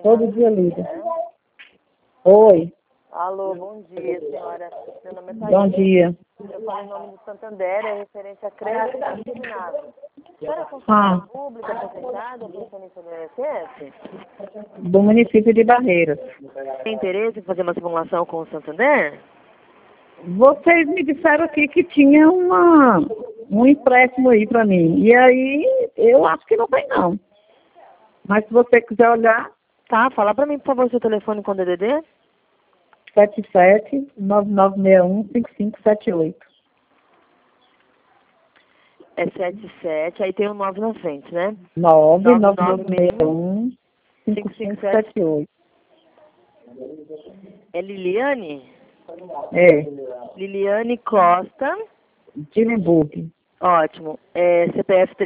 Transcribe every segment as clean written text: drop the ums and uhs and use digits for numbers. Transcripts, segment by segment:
Todo dia liga. Oi. Alô, bom dia, senhora. Meu nome é Thaís. Bom dia. Eu falo em nome do Santander, é referente a crédito consignado. A senhora é funcionária pública aposentada, pensionista do INSS? Do município de Barreiras. Tem interesse em fazer uma simulação com o Santander? Vocês me disseram aqui que tinha um empréstimo aí para mim. E aí, eu acho que não tem, não. Mas se você quiser olhar, Tá, fala pra mim, por favor, seu telefone com DDD. 77-9961-5578. É 77, aí tem um 9 na frente, né? 9961-5578. É Liliane? É, Liliane Costa. Dillenburg. Ótimo. É CPF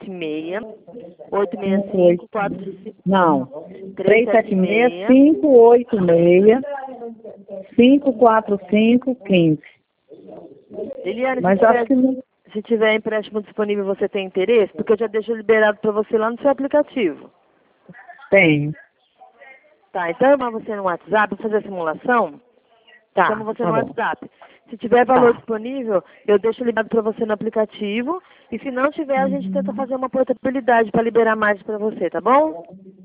376-865-45. Não, 376-586-545-15. Liliane, Mas acho que não se tiver empréstimo disponível, você tem interesse? Porque eu já deixo liberado para você lá no seu aplicativo. tenho. Tá, então eu mando você no WhatsApp para fazer a simulação. Tá, Chamo você tá no bom. WhatsApp. Se tiver valor Tá. disponível, eu deixo liberado para você no aplicativo. E se não tiver, a gente tenta fazer uma portabilidade para liberar mais para você, tá bom?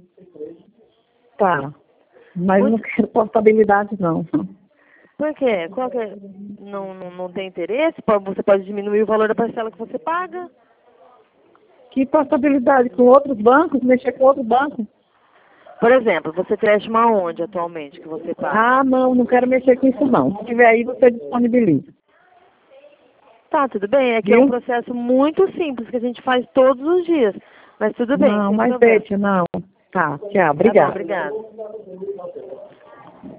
Tá. Mas não quero portabilidade, não. Por quê? Qual que é? Não tem interesse? Você pode diminuir o valor da parcela que você paga? Que portabilidade? Com outros bancos? Mexer com outro banco? Por exemplo, você empréstimo aonde atualmente que você paga? Ah, não quero mexer com isso, não. Se tiver aí, você disponibiliza. Tá, tudo bem. É que é um processo muito simples que a gente faz todos os dias. Mas tudo bem, Não, sem mas problema. deixa, não. Tá, tchau. Tá bom, Obrigada. obrigada.